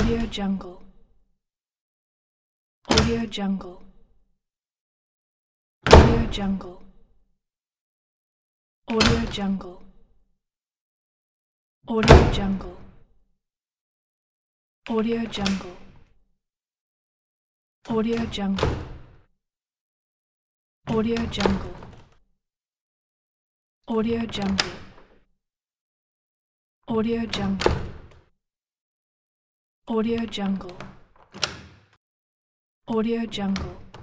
Audio Jungle. Audio Jungle. Audio Jungle. Audio Jungle. Audio Jungle. Audio Jungle. Audio Jungle. Audio Jungle. Audio Jungle. Audio Jungle. Audio Jungle. Audio Jungle.